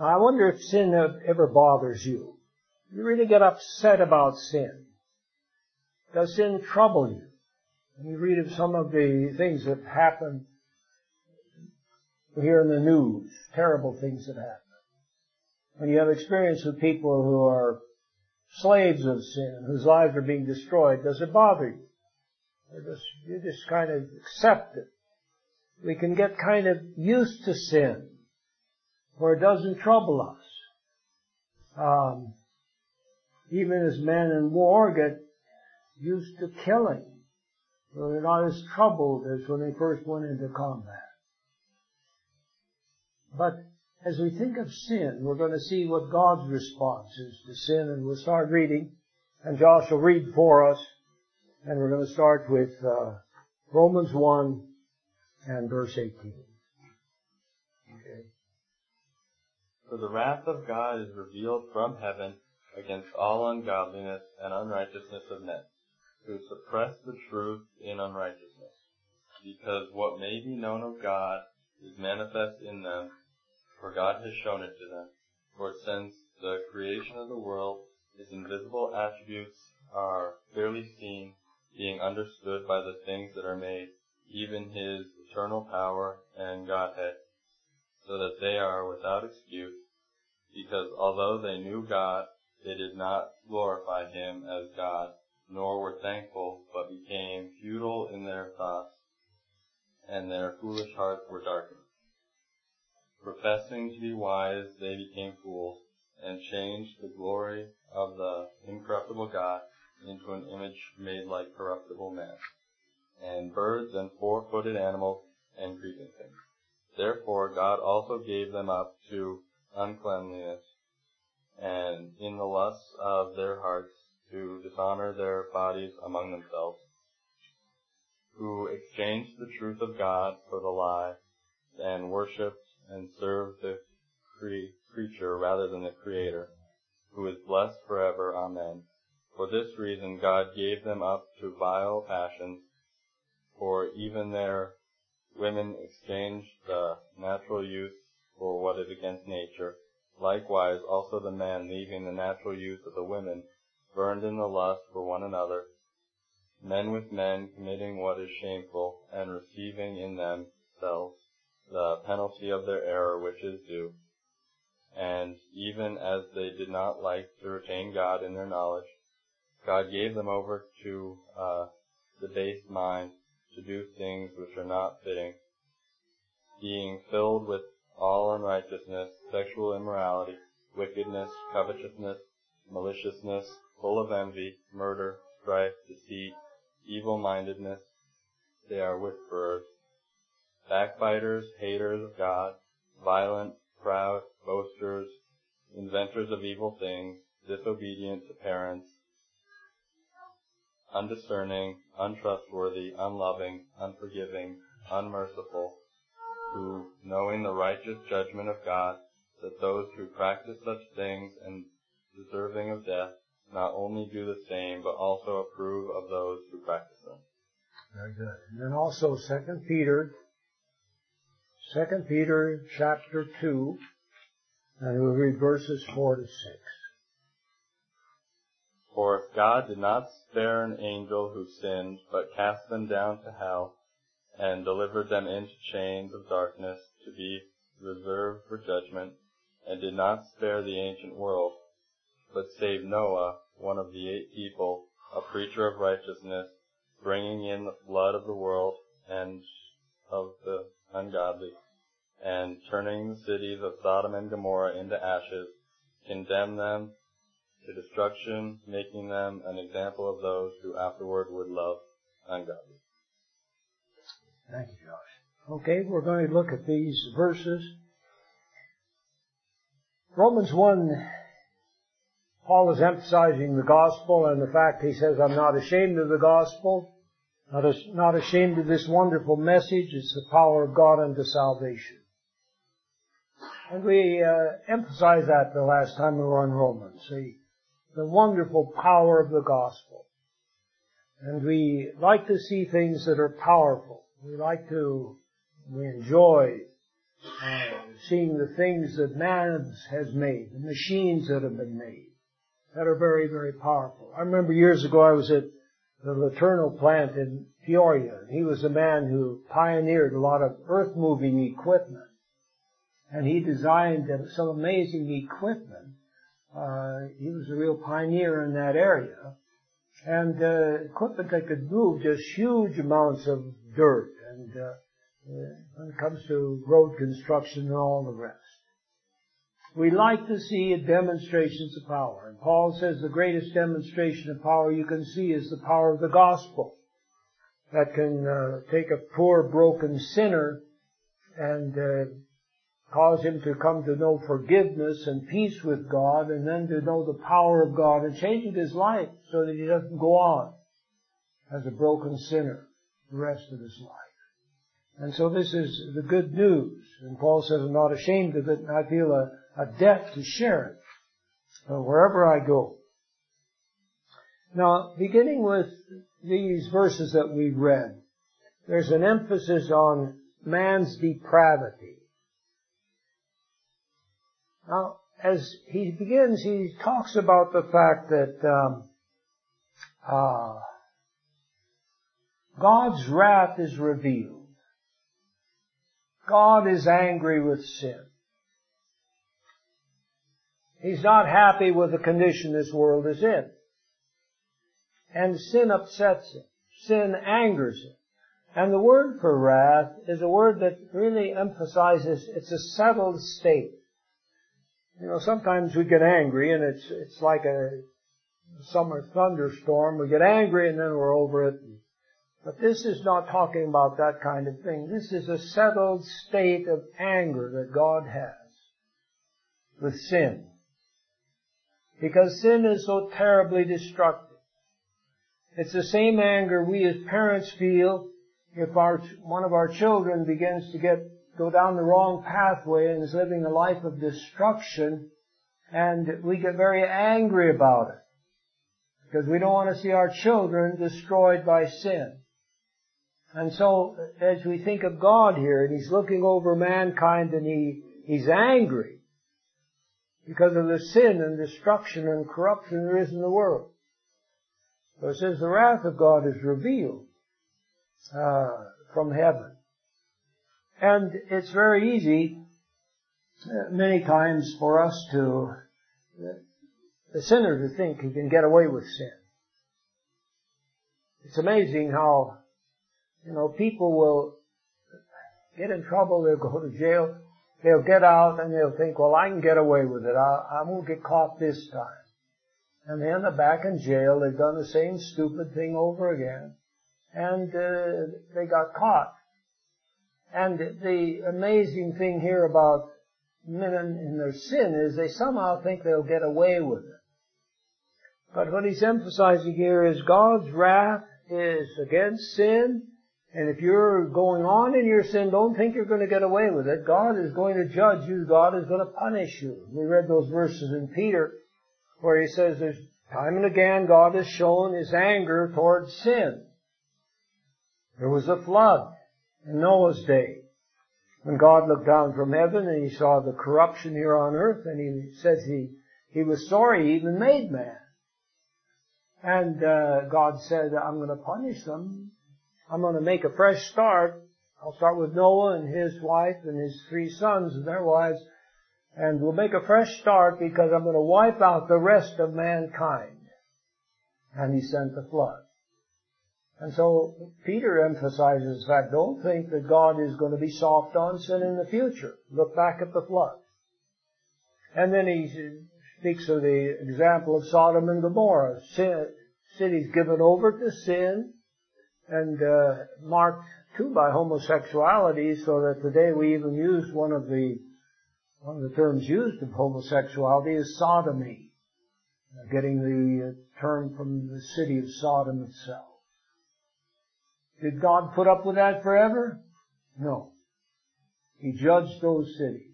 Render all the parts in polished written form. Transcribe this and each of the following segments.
I wonder if sin ever bothers you. You really get upset about sin. Does sin trouble you? And you read of some of the things that happen here in the news, terrible things that happen. When you have experience with people who are slaves of sin, whose lives are being destroyed, does it bother you? Or you just kind of accept it? We can get kind of used to sin, where it doesn't trouble us. Even as men in war get used to killing, so they're not as troubled as when they first went into combat. But as we think of sin, we're going to see what God's response is to sin, and we'll start reading, and Josh will read for us, and we're going to start with Romans 1 and verse 18. Okay. For the wrath of God is revealed from heaven against all ungodliness and unrighteousness of men, who suppress the truth in unrighteousness, because what may be known of God is manifest in them, for God has shown it to them. For since the creation of the world, His invisible attributes are clearly seen, being understood by the things that are made, even His eternal power and Godhead, so that they are without excuse, because although they knew God, they did not glorify Him as God, nor were thankful, but became futile in their thoughts, and their foolish hearts were darkened. Professing to be wise, they became fools, and changed the glory of the incorruptible God into an image made like corruptible man, and birds and four-footed animals and creeping things. Therefore God also gave them up to uncleanliness, and in the lusts of their hearts to dishonor their bodies among themselves, who exchanged the truth of God for the lie, and worshipped and served the creature rather than the Creator, who is blessed forever. Amen. For this reason God gave them up to vile passions, for even their women exchanged the natural use for what is against nature. Likewise also the men, leaving the natural use of the women, burned in the lust for one another, men with men committing what is shameful, and receiving in themselves the penalty of their error which is due. And even as they did not like to retain God in their knowledge, God gave them over to the base mind to do things which are not fitting, being filled with all unrighteousness, sexual immorality, wickedness, covetousness, maliciousness, full of envy, murder, strife, deceit, evil-mindedness. They are whisperers, backbiters, haters of God, violent, proud, boasters, inventors of evil things, disobedient to parents, undiscerning, untrustworthy, unloving, unforgiving, unmerciful, who, knowing the righteous judgment of God, that those who practice such things and deserving of death, not only do the same, but also approve of those who practice them. Very good. And then also 2 Peter chapter 2, and we'll read verses 4 to 6. For if God did not spare an angel who sinned, but cast them down to hell, and delivered them into chains of darkness to be reserved for judgment, and did not spare the ancient world, but saved Noah, one of the 8 people, a preacher of righteousness, bringing in the flood of the world and of the ungodly, and turning the cities of Sodom and Gomorrah into ashes, condemned them to destruction, making them an example of those who afterward would love ungodly. Thank you, Josh. Okay, we're going to look at these verses. Romans 1, Paul is emphasizing the gospel and the fact he says, I'm not ashamed of the gospel, not ashamed of this wonderful message. It's the power of God unto salvation. And we emphasized that the last time we were in Romans, the wonderful power of the gospel. And we like to see things that are powerful. We enjoy seeing the things that man has made, the machines that have been made, that are very, very powerful. I remember years ago I was at the Laterno plant in Peoria. He was a man who pioneered a lot of earth-moving equipment. And he designed some amazing equipment. He was a real pioneer in that area. And equipment that could move just huge amounts of dirt. And when it comes to road construction and all the rest. We like to see demonstrations of power. And Paul says the greatest demonstration of power you can see is the power of the gospel. That can take a poor, broken sinner and cause him to come to know forgiveness and peace with God, and then to know the power of God and changing his life so that he doesn't go on as a broken sinner the rest of his life. And so this is the good news. And Paul says, I'm not ashamed of it, and I feel a debt to share it wherever I go. Now, beginning with these verses that we read, there's an emphasis on man's depravity. Now, as he begins, he talks about the fact that God's wrath is revealed. God is angry with sin. He's not happy with the condition this world is in. And sin upsets him. Sin angers him. And the word for wrath is a word that really emphasizes it's a settled state. You know, sometimes we get angry and it's like a summer thunderstorm. We get angry and then we're over it. But this is not talking about that kind of thing. This is a settled state of anger that God has with sin. Because sin is so terribly destructive. It's the same anger we as parents feel if one of our children begins to go down the wrong pathway and is living a life of destruction, and we get very angry about it because we don't want to see our children destroyed by sin. And so, as we think of God here, and He's looking over mankind, and He's angry because of the sin and destruction and corruption there is in the world. So it says the wrath of God is revealed from heaven. And it's very easy, many times, for us the sinner to think he can get away with sin. It's amazing how, people will get in trouble, they'll go to jail, they'll get out and they'll think, well, I can get away with it, I won't get caught this time. And they end up back in jail, they've done the same stupid thing over again, and they got caught. And the amazing thing here about men in their sin is they somehow think they'll get away with it. But what he's emphasizing here is God's wrath is against sin, and if you're going on in your sin, don't think you're going to get away with it. God is going to judge you. God is going to punish you. We read those verses in Peter where he says there's time and again God has shown His anger towards sin. There was a flood in Noah's day when God looked down from heaven and He saw the corruption here on earth, and He says He was sorry He even made man. And God said, I'm going to punish them. I'm going to make a fresh start. I'll start with Noah and his wife and his 3 sons and their wives, and we'll make a fresh start because I'm going to wipe out the rest of mankind. And He sent the flood. And so Peter emphasizes the fact, don't think that God is going to be soft on sin in the future. Look back at the flood. And then he speaks of the example of Sodom and Gomorrah. Cities given over to sin and marked too by homosexuality, so that today we even use one of the terms used of homosexuality is sodomy, getting the term from the city of Sodom itself. Did God put up with that forever? No. He judged those cities.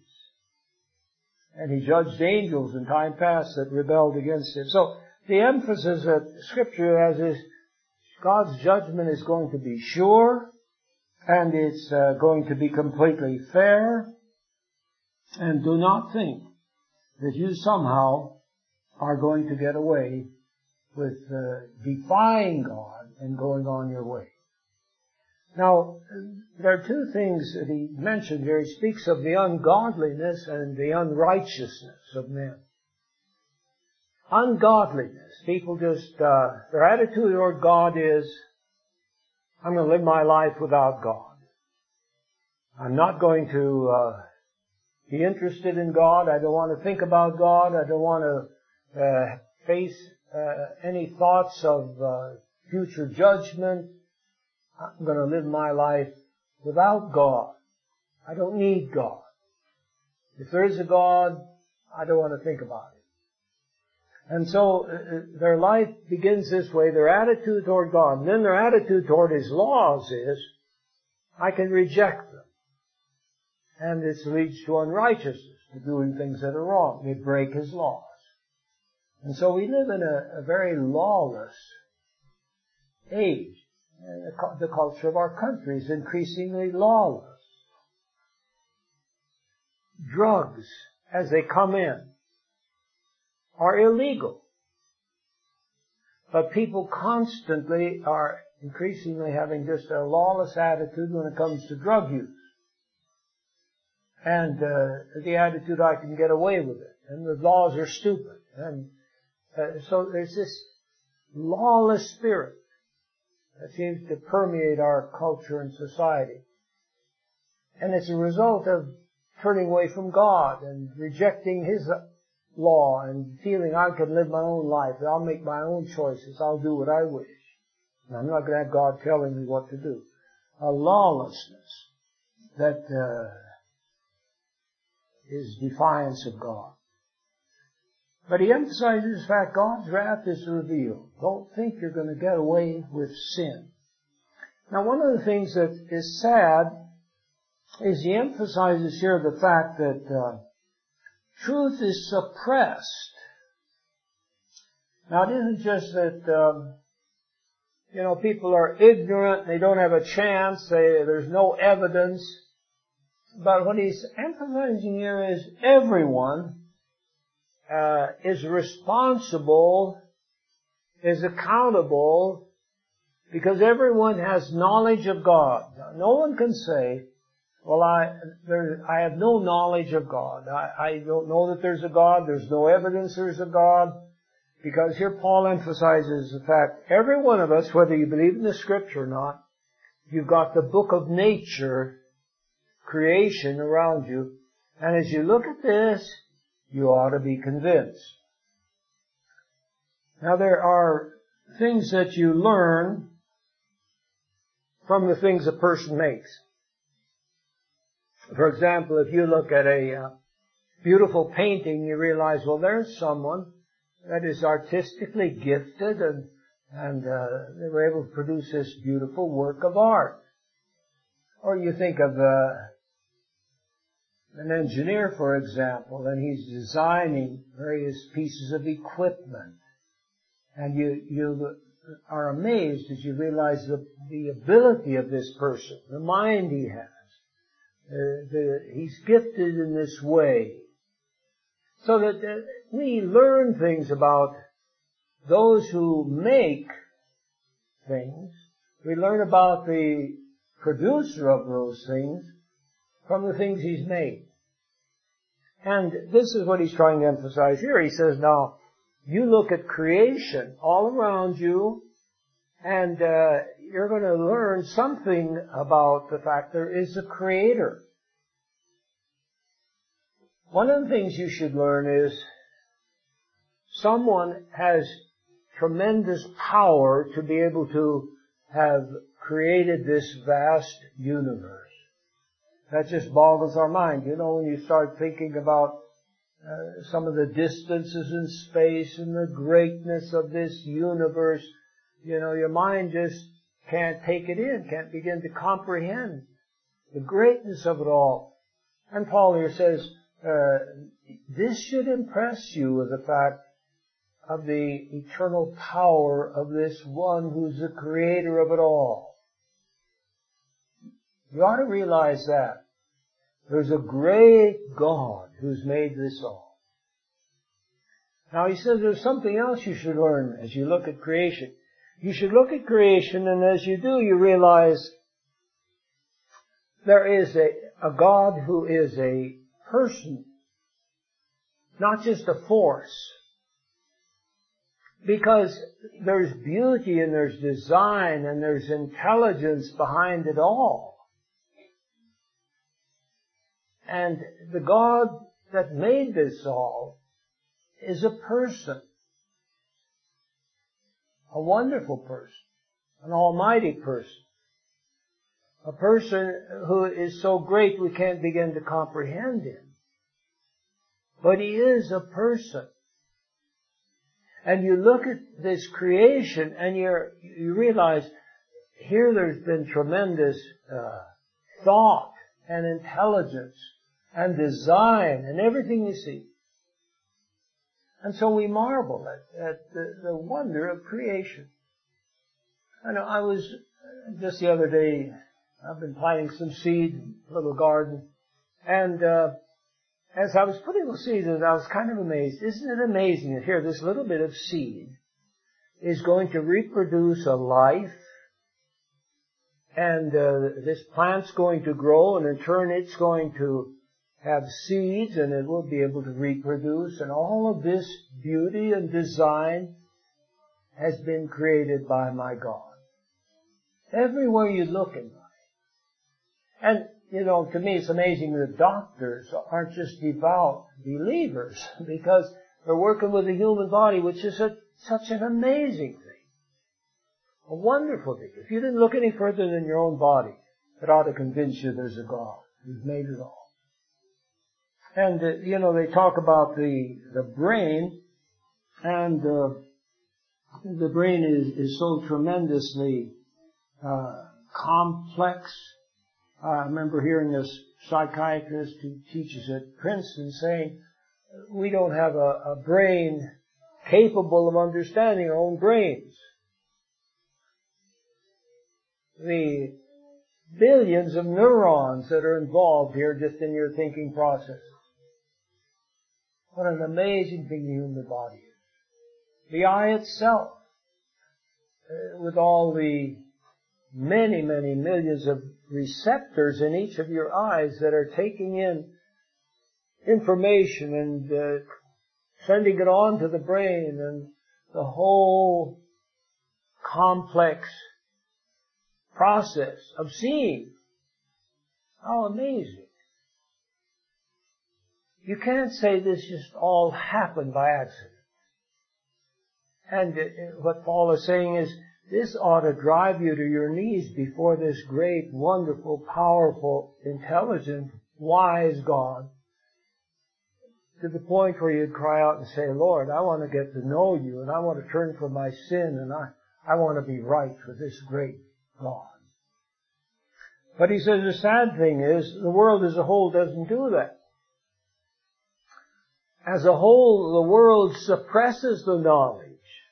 And He judged angels in time past that rebelled against Him. So the emphasis that Scripture has is God's judgment is going to be sure, and it's going to be completely fair, And do not think that you somehow are going to get away with defying God and going on your way. Now, there are two things that he mentioned here. He speaks of the ungodliness and the unrighteousness of men. Ungodliness. People just, their attitude toward God is, I'm going to live my life without God. I'm not going to be interested in God. I don't want to think about God. I don't want to face any thoughts of future judgment. I'm going to live my life without God. I don't need God. If there is a God, I don't want to think about it. And so their life begins this way, their attitude toward God. And then their attitude toward His laws is, I can reject them. And this leads to unrighteousness, to doing things that are wrong. They break His laws. And so we live in a very lawless age. The culture of our country is increasingly lawless. Drugs, as they come in, are illegal. But people constantly are increasingly having just a lawless attitude when it comes to drug use. And the attitude, I can get away with it. And the laws are stupid. And so there's this lawless spirit that seems to permeate our culture and society. And it's a result of turning away from God and rejecting His law and feeling I can live my own life. I'll make my own choices. I'll do what I wish. And I'm not going to have God telling me what to do. A lawlessness that is defiance of God. But he emphasizes the fact God's wrath is revealed. Don't think you're going to get away with sin. Now, one of the things that is sad is he emphasizes here the fact that truth is suppressed. Now, it isn't just that, people are ignorant, they don't have a chance, there's no evidence. But what he's emphasizing here is everyone is responsible, is accountable, because everyone has knowledge of God. No one can say, well, I have no knowledge of God. I don't know that there's a God. There's no evidence there's a God. Because here Paul emphasizes the fact, every one of us, whether you believe in the Scripture or not, you've got the book of nature, creation around you. And as you look at this, you ought to be convinced. Now there are things that you learn from the things a person makes. For example, if you look at a beautiful painting, you realize, well, there's someone that is artistically gifted and they were able to produce this beautiful work of art. Or you think of an engineer, for example, and he's designing various pieces of equipment. And you are amazed as you realize the ability of this person, the mind he has. He's gifted in this way. So that we learn things about those who make things. We learn about the producer of those things from the things he's made. And this is what he's trying to emphasize here. He says, now, you look at creation all around you, and you're going to learn something about the fact there is a creator. One of the things you should learn is someone has tremendous power to be able to have created this vast universe. That just boggles our mind. You know, when you start thinking about some of the distances in space and the greatness of this universe, your mind just can't take it in, can't begin to comprehend the greatness of it all. And Paul here says, this should impress you with the fact of the eternal power of this one who's the creator of it all. You ought to realize that There's a great God who's made this all. Now he says there's something else you should learn as you look at creation. You should look at creation, and as you do, you realize there is a God who is a person, not just a force. Because there's beauty and there's design and there's intelligence behind it all. And the God that made this all is a person. A wonderful person. An almighty person. A person who is so great we can't begin to comprehend him. But he is a person. And you look at this creation and you realize here there's been tremendous thought and intelligence and design and everything you see. And so we marvel at the wonder of creation. I know I was just the other day, I've been planting some seed in a little garden, and as I was putting the seeds in, I was kind of amazed. Isn't it amazing that here this little bit of seed is going to reproduce a life, and this plant's going to grow, and in turn it's going to have seeds, and it will be able to reproduce, and all of this beauty and design has been created by my God. Everywhere you look in life. And, you know, to me it's amazing that doctors aren't just devout believers, because they're working with the human body, which is such an amazing thing. A wonderful thing. If you didn't look any further than your own body, it ought to convince you there's a God who's made it all. And, you know, they talk about the brain, and the brain is so tremendously complex. I remember hearing a psychiatrist who teaches at Princeton saying, we don't have a brain capable of understanding our own brains. The billions of neurons that are involved here just in your thinking process. What an amazing thing the human body is. The eye itself, with all the many, many millions of receptors in each of your eyes that are taking in information and sending it on to the brain, and the whole complex process of seeing. How amazing. You can't say this just all happened by accident. And what Paul is saying is, this ought to drive you to your knees before this great, wonderful, powerful, intelligent, wise God, to the point where you'd cry out and say, Lord, I want to get to know you, and I want to turn from my sin, and I want to be right with this great God. But he says the sad thing is, the world as a whole doesn't do that. As a whole, the world suppresses the knowledge.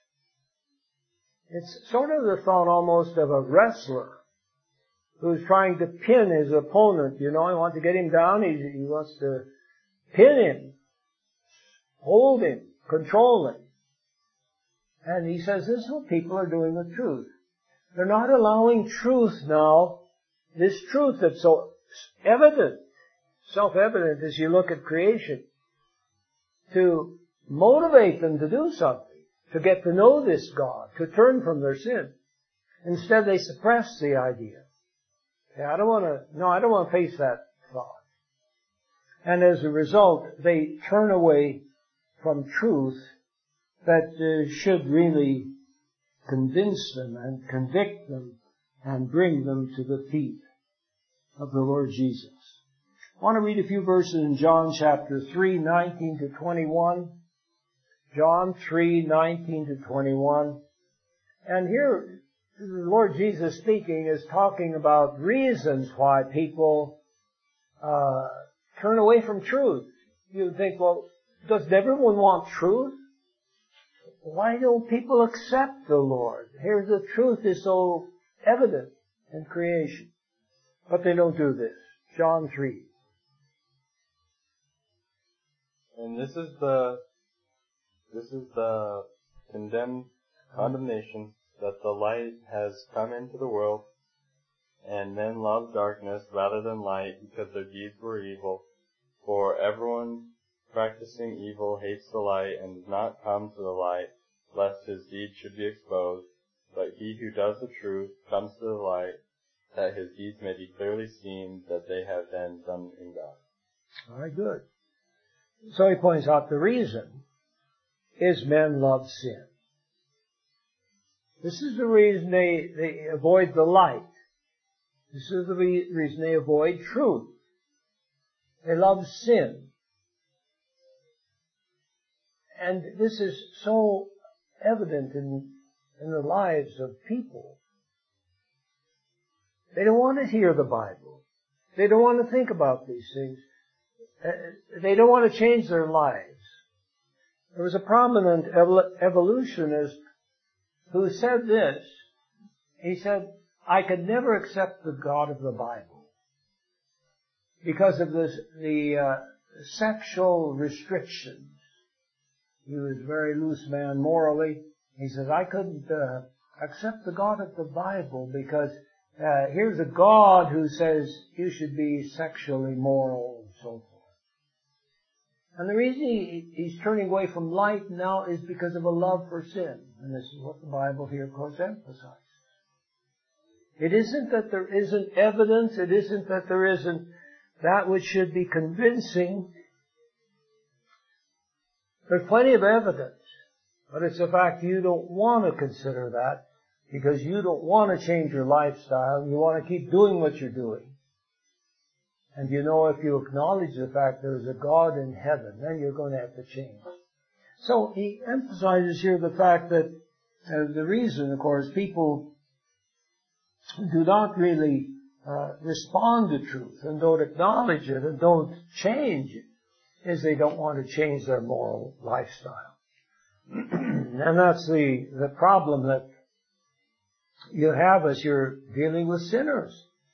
It's sort of the thought almost of a wrestler who's trying to pin his opponent. You know, he wants to get him down. He wants to pin him, hold him, control him. And he says this is what people are doing with truth. They're not allowing truth now, this truth that's so evident, self-evident as you look at creation, to motivate them to do something, to get to know this God, to turn from their sin. Instead, they suppress the idea. I don't want to face that thought. And as a result, they turn away from truth that should really convince them and convict them and bring them to the feet of the Lord Jesus. I want to read a few verses in John chapter 3, 19 to 21. John 3, 19 to 21. And here, the Lord Jesus speaking is talking about reasons why people turn away from truth. You think, well, does everyone want truth? Why don't people accept the Lord? Here the truth is so evident in creation. But they don't do this. John 3. And this is the condemnation that the light has come into the world, and men love darkness rather than light because their deeds were evil. For everyone practicing evil hates the light and does not come to the light, lest his deeds should be exposed. But he who does the truth comes to the light, that his deeds may be clearly seen that they have been done in God. Very good. So he points out the reason is men love sin. This is the reason they avoid the light. This is the reason they avoid truth. They love sin. And this is so evident in the lives of people. They don't want to hear the Bible. They don't want to think about these things. They don't want to change their lives. There was a prominent evolutionist who said this. He said, I could never accept the God of the Bible because of the sexual restrictions. He was a very loose man morally. He says, I couldn't accept the God of the Bible because here's a God who says you should be sexually moral and so forth. And the reason he's turning away from light now is because of a love for sin. And this is what the Bible here, of course, emphasizes. It isn't that there isn't evidence. It isn't that there isn't that which should be convincing. There's plenty of evidence. But it's the fact you don't want to consider that because you don't want to change your lifestyle. You want to keep doing what you're doing. And you know if you acknowledge the fact there's a God in heaven, then you're going to have to change. So he emphasizes here the fact that the reason, of course, people do not really respond to truth and don't acknowledge it and don't change it is they don't want to change their moral lifestyle. And that's the problem that you have as you're dealing with sinners.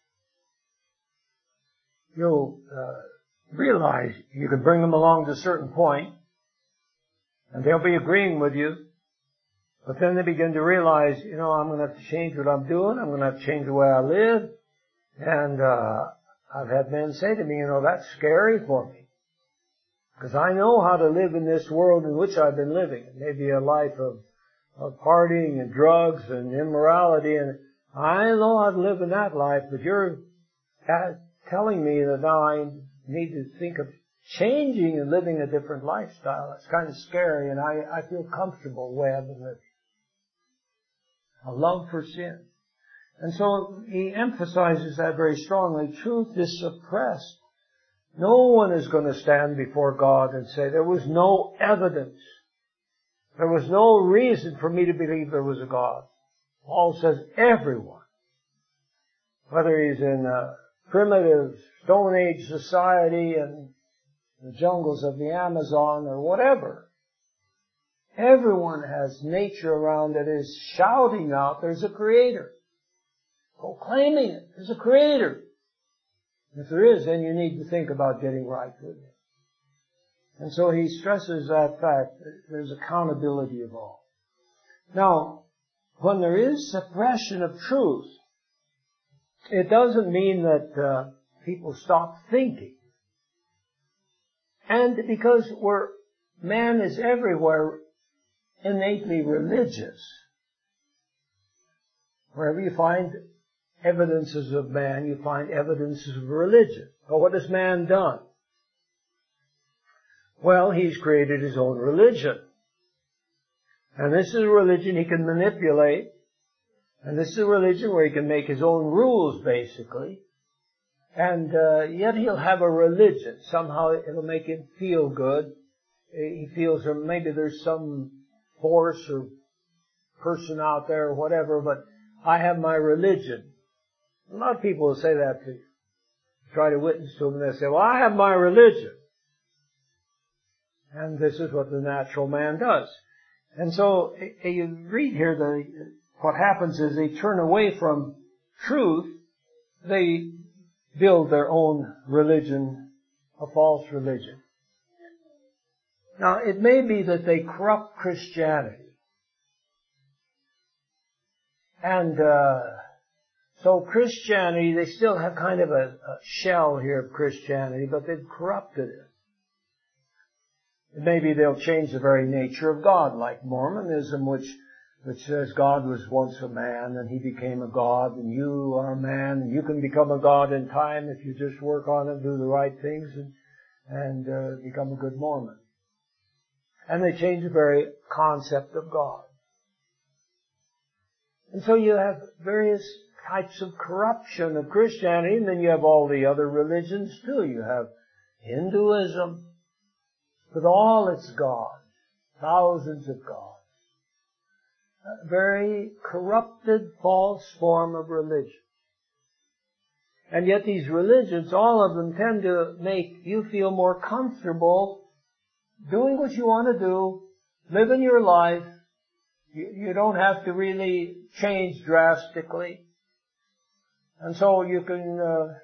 You'll realize you can bring them along to a certain point, and they'll be agreeing with you, but then they begin to realize, I'm going to have to change what I'm doing, I'm going to have to change the way I live, and I've had men say to me, that's scary for me, because I know how to live in this world in which I've been living. It may be a life of partying and drugs and immorality, and I know how to live in that life, but you're telling me that now I need to think of changing and living a different lifestyle. It's kind of scary, and I feel comfortable the way I've been living. A love for sin. And so he emphasizes that very strongly. Truth is suppressed. No one is going to stand before God and say, there was no evidence. There was no reason for me to believe there was a God. Paul says everyone, whether he's in a primitive Stone Age society and the jungles of the Amazon or whatever, everyone has nature around that is shouting out, there's a Creator. Proclaiming it. There's a Creator. If there is, then you need to think about getting right with Him. And so he stresses that fact that there's accountability involved. Now, when there is suppression of truth, it doesn't mean that people stop thinking. And because man is everywhere innately religious. Wherever you find evidences of man, you find evidences of religion. But what has man done? Well, he's created his own religion. And this is a religion he can manipulate. And this is a religion where he can make his own rules, basically. And yet he'll have a religion. Somehow it'll make him feel good. He feels maybe there's some force or person out there or whatever, but I have my religion. A lot of people will say that to you. Try to witness to them and they say, well, I have my religion. And this is what the natural man does. And so you read here what happens is they turn away from truth. They build their own religion, a false religion. Now, it may be that they corrupt Christianity. And so Christianity, they still have kind of a shell here of Christianity, but they've corrupted it. Maybe they'll change the very nature of God, like Mormonism, which says God was once a man and he became a God, and you are a man and you can become a God in time if you just work on it, do the right things, and become a good Mormon. And they change the very concept of God. And so you have various types of corruption of Christianity, and then you have all the other religions too. You have Hinduism with all its gods, thousands of gods. A very corrupted, false form of religion. And yet these religions, all of them, tend to make you feel more comfortable doing what you want to do, living your life. You don't have to really change drastically. And so you can,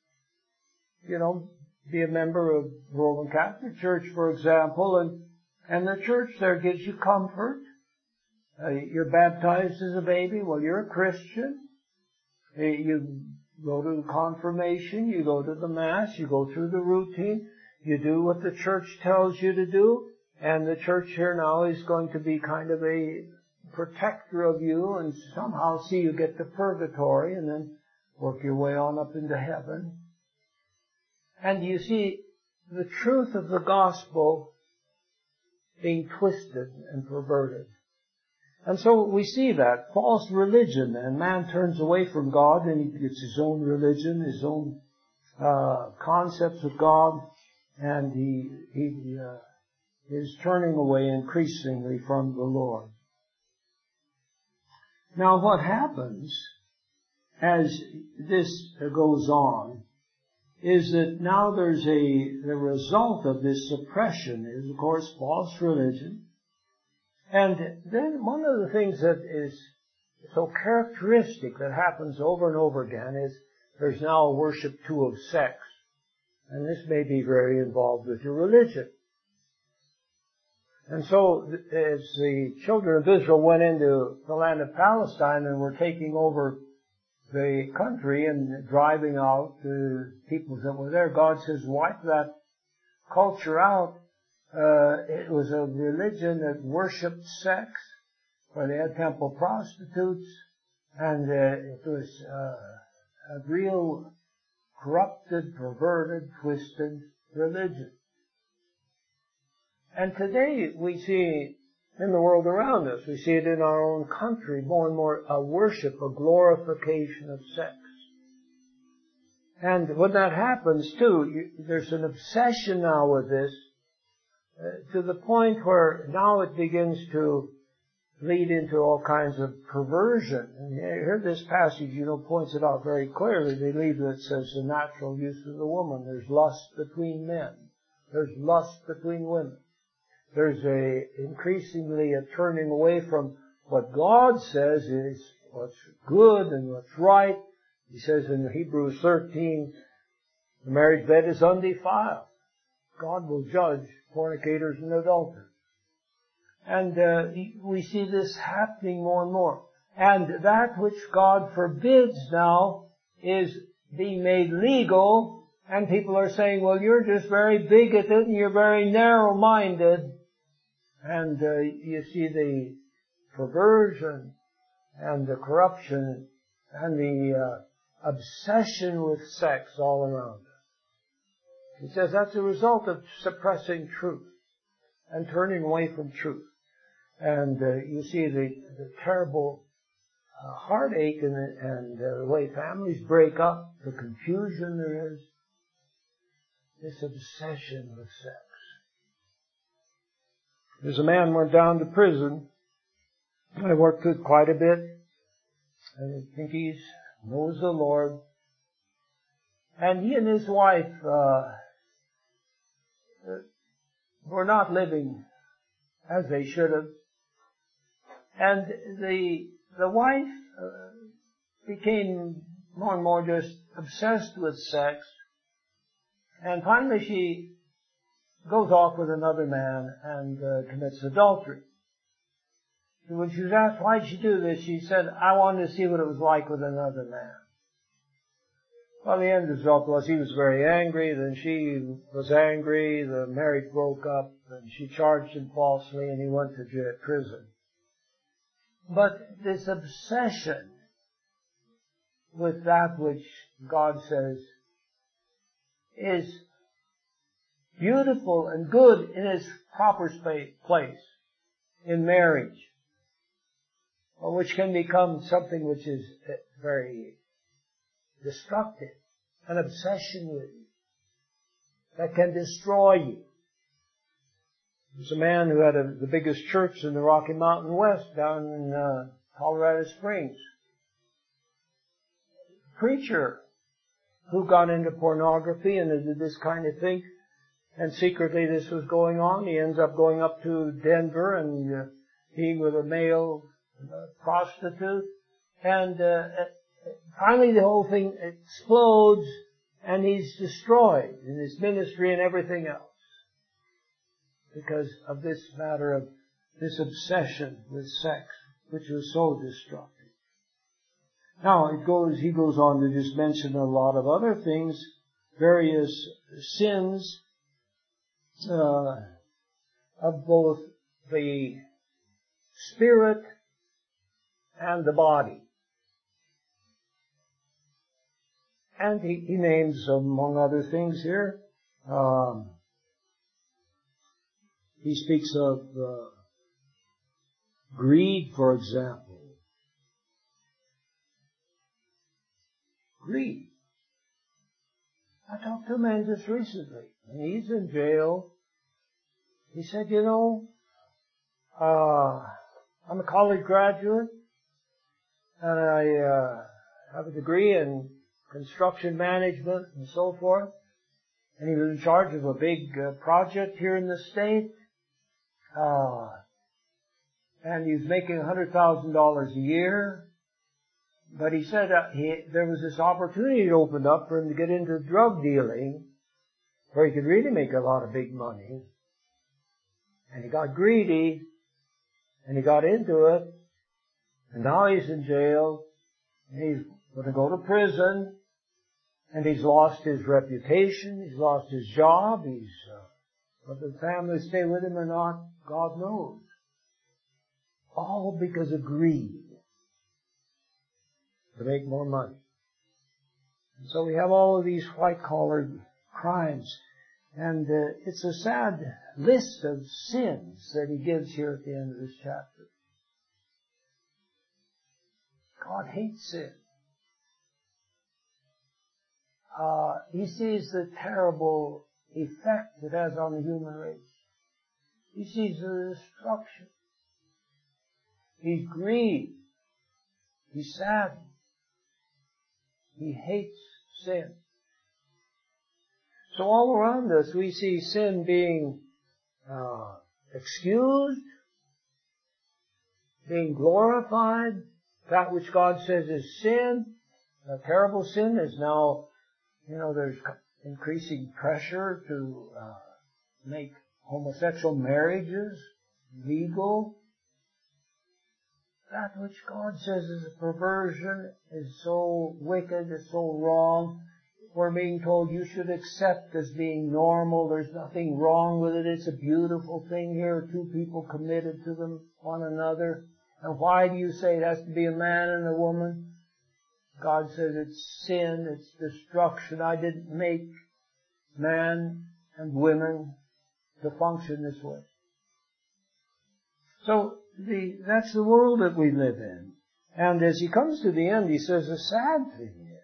be a member of Roman Catholic Church, for example, and the church there gives you comfort. You're baptized as a baby. Well, you're a Christian. You go to the confirmation, you go to the Mass, you go through the routine, you do what the church tells you to do, and the church here now is going to be kind of a protector of you and somehow see you get to purgatory and then work your way on up into heaven. And you see the truth of the gospel being twisted and perverted. And so we see that false religion, and man turns away from God and he gets his own religion, his own concepts of God, and he is turning away increasingly from the Lord. Now what happens as this goes on is that now the result of this suppression is, of course, false religion. And then one of the things that is so characteristic that happens over and over again is there's now a worship too of sex. And this may be very involved with your religion. And so as the children of Israel went into the land of Palestine and were taking over the country and driving out the peoples that were there, God says, wipe that culture out. It was a religion that worshipped sex, where they had temple prostitutes, and it was a real corrupted, perverted, twisted religion. And today we see in the world around us, we see it in our own country, more and more a worship, a glorification of sex. And when that happens too, there's an obsession now with this, to the point where now it begins to lead into all kinds of perversion. And here this passage, points it out very clearly. They leave it says the natural use of the woman. There's lust between men. There's lust between women. There's increasingly a turning away from what God says is what's good and what's right. He says in Hebrews 13, the marriage bed is undefiled. God will judge fornicators and adulterers. And we see this happening more and more. And that which God forbids now is being made legal, and people are saying, well, you're just very bigoted and you're very narrow-minded. And you see the perversion and the corruption and the obsession with sex all around us. He says that's a result of suppressing truth and turning away from truth. And you see the terrible heartache and the way families break up, the confusion there is, this obsession with sex. There's a man went down to prison. I worked with quite a bit. I think he knows the Lord. And he and his wife were not living as they should have. And the wife became more and more just obsessed with sex. And finally she goes off with another man and commits adultery. And when she was asked why did she do this, she said, I wanted to see what it was like with another man. Well, the end result was he was very angry, then she was angry, the marriage broke up, and she charged him falsely, and he went to prison. But this obsession with that which God says is beautiful and good in its proper place in marriage, or which can become something which is very destructive, an obsession with you that can destroy you. There's a man who had the biggest church in the Rocky Mountain West down in Colorado Springs. A preacher who got into pornography and did this kind of thing, and secretly this was going on. He ends up going up to Denver and being with a male prostitute, and finally the whole thing explodes, and he's destroyed in his ministry and everything else because of this matter of this obsession with sex, which was so destructive. Now he goes on to just mention a lot of other things, various sins of both the spirit and the body. And he names, among other things here, he speaks of greed, for example. Greed. I talked to a man just recently, and he's in jail. He said, I'm a college graduate, and I have a degree in construction management and so forth. And he was in charge of a big project here in the state. And he was making $100,000 a year. But he said there was this opportunity that opened up for him to get into drug dealing, where he could really make a lot of big money. And he got greedy, and he got into it, and now he's in jail, and he's going to go to prison, and he's lost his reputation, he's lost his job, whether the family stay with him or not, God knows. All because of greed. To make more money. And so we have all of these white-collar crimes. And it's a sad list of sins that he gives here at the end of this chapter. God hates sin. He sees the terrible effect it has on the human race. He sees the destruction. He's grieved. He's saddened. He hates sin. So all around us we see sin being excused, being glorified. That which God says is sin, a terrible sin, is now, there's increasing pressure to make homosexual marriages legal. That which God says is a perversion is so wicked, is so wrong. We're being told you should accept as being normal. There's nothing wrong with it. It's a beautiful thing here. Two people committed to one another. And why do you say it has to be a man and a woman? God says it's sin, it's destruction. I didn't make man and women to function this way. So that's the world that we live in. And as he comes to the end, he says the sad thing is,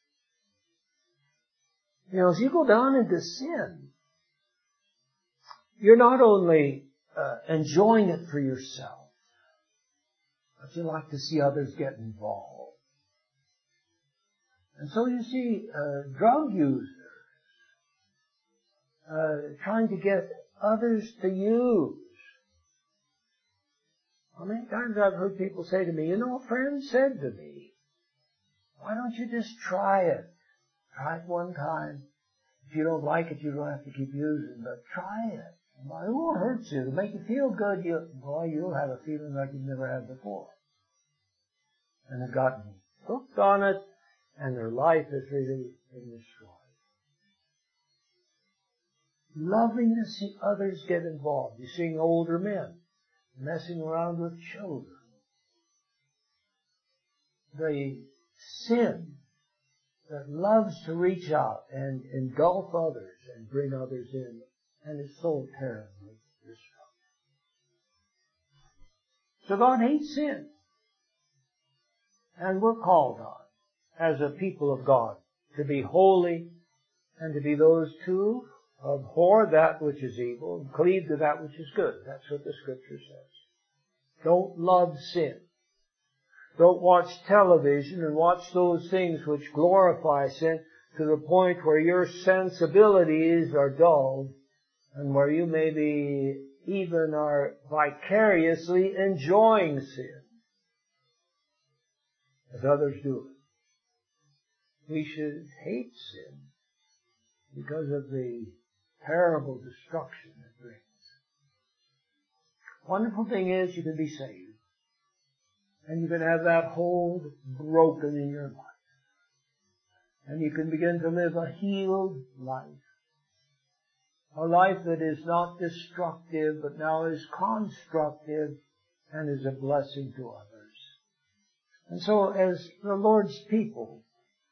if you go down into sin, you're not only enjoying it for yourself, but you like to see others get involved. And so you see drug users trying to get others to use. How many times I've heard people say to me, a friend said to me, why don't you just try it? Try it one time. If If you don't like it, you don't have to keep using it, but try it. It won't hurt you. It'll make you feel good. You'll have a feeling like you've never had before. And they've gotten hooked on it, and their life has really been destroyed. Loving to see others get involved. You're seeing older men messing around with children. The sin that loves to reach out and engulf others and bring others in, and is so terribly destructive. So God hates sin. And we're called on, as a people of God, to be holy and to be those who abhor that which is evil and cleave to that which is good. That's what the Scripture says. Don't love sin. Don't watch television and watch those things which glorify sin to the point where your sensibilities are dulled and where you maybe even are vicariously enjoying sin as others do it. We should hate sin because of the terrible destruction it brings. Wonderful thing is you can be saved. And you can have that hold broken in your life. And you can begin to live a healed life. A life that is not destructive, but now is constructive and is a blessing to others. And so as the Lord's people,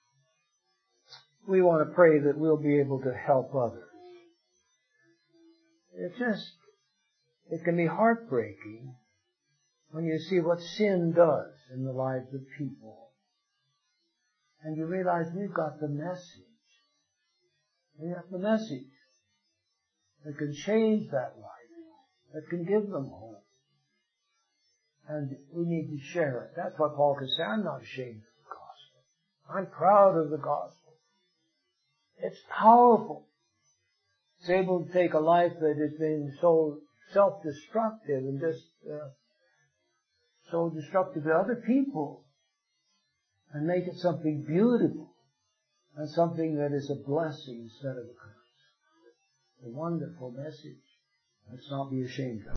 we want to pray that we'll be able to help others. It can be heartbreaking when you see what sin does in the lives of people. And you realize we've got the message. We have the message that can change that life, that can give them hope. And we need to share it. That's what Paul can say. I'm not ashamed of the gospel. I'm proud of the gospel. It's powerful. It's able to take a life that has been so self-destructive and just so destructive to other people and make it something beautiful and something that is a blessing instead of a curse. A wonderful message. Let's not be ashamed of it.